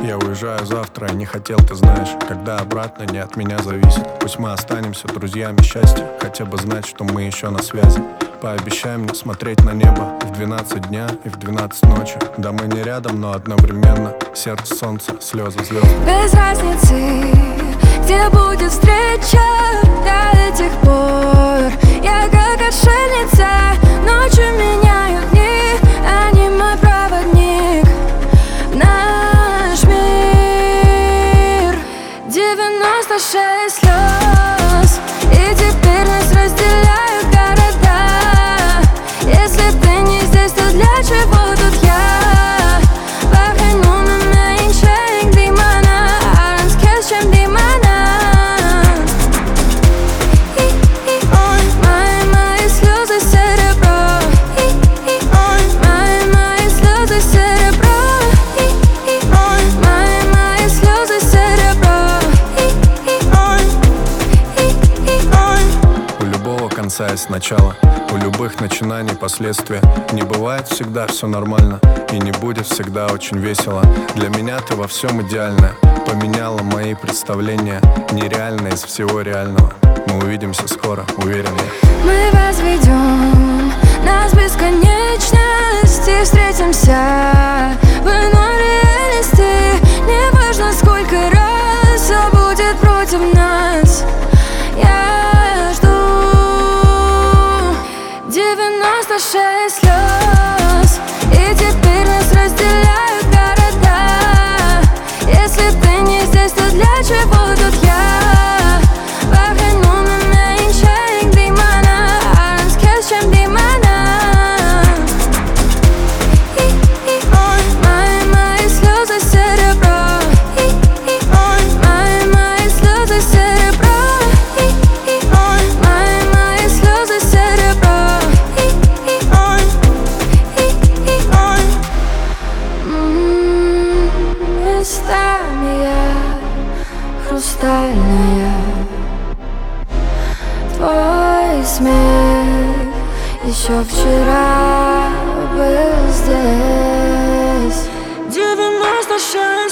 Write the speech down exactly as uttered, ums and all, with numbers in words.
Я уезжаю завтра, и не хотел, ты знаешь. Когда обратно, не от меня зависит. Пусть мы останемся друзьями счастья, хотя бы знать, что мы еще на связи. Пообещай мне смотреть на небо в двенадцать дня и в двенадцать ночи. Да мы не рядом, но одновременно. Сердце, солнце, слезы, звезды. Без разницы, где будет встреча. До этих пор я как отшельница. Ночью меняют дни, они мой проводник в наш мир. Девяносто шесть слез, и теперь нас разделяют города. Если ты не здесь, то для чего тут я? Похороню на меньше димана, а раскес, чем димана. Мои, мои слезы серебро. Мои, мои слезы серебро. Мои, мои слезы серебро. У любого конца есть начало, у любых начинаний последствия. Не бывает всегда все нормально, и не будет всегда очень весело. Для меня ты во всем идеальная, поменяла мои представления, нереальное из всего реального. Мы увидимся скоро, уверен я. Мы возведем нас в бесконечность и встретимся в иной реальности. Неважно, сколько раз все будет против нас. Я жду. Девяносто шесть слез, и теперь нас разделяют города. Если ты не здесь, то для чего тут я? Похороню на меньше димана, а раскес, чем димана. Мои, мои слезы серебро. Мои, мои слезы серебро. Мои, мои слезы серебро. М-м, местами я хрустальная. Твой смех еще вчера был здесь. Девяносто шесть